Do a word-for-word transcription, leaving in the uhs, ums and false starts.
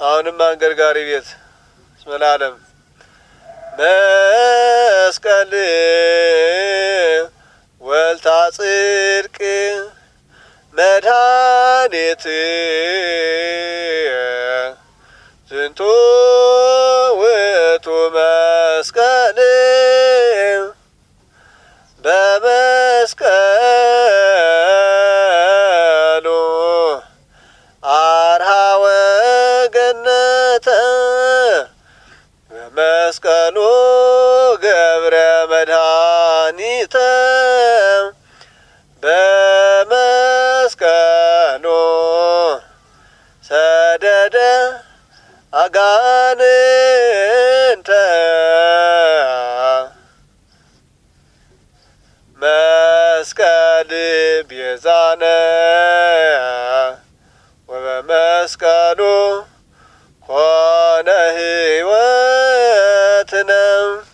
አሁንም አንገርጋሪ ቤት ስመላለም መስቀል ወልታ ጽድቅ መድኃኒት ዝንቱ ውእቱ መስቀል በመስቀሉ አርሃ ወገነተ በመስቀሉ ገብረ መድኃኒተ በመስቀሉ ሰደደ አጋንንተ መስቀል ቤዛነ ወበመስቀሉ ኮነ ሕይወትነ